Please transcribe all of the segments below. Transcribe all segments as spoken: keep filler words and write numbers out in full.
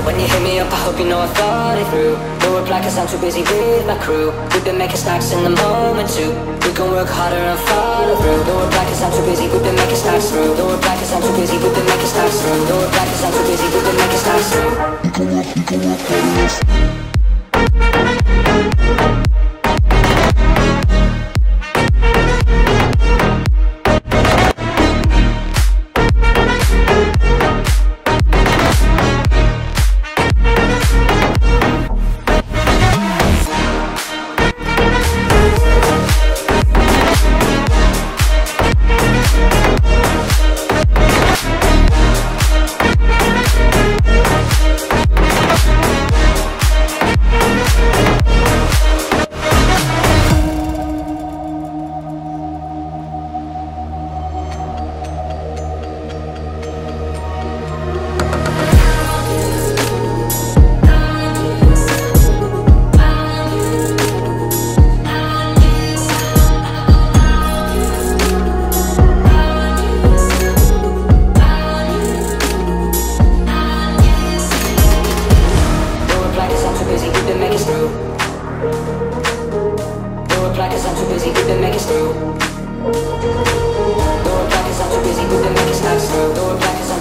When you hit me up, I hope you know I thought it through. No reply cause I'm too busy with my crew. We've been making stacks in the moment too. We can work harder and follow through. No reply cause I'm too busy, we've been making stacks through. No reply cause I'm too busy, we've been making stacks through. No reply cause I'm too busy, we've been making stacks through. We can work, we can work harder.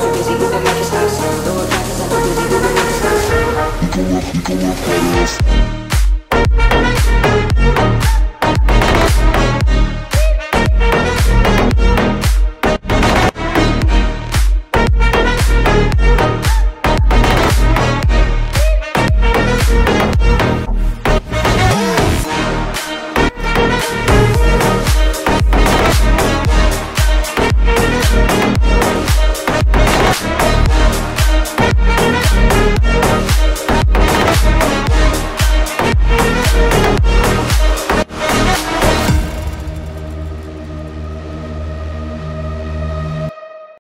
We can work, we can work harder.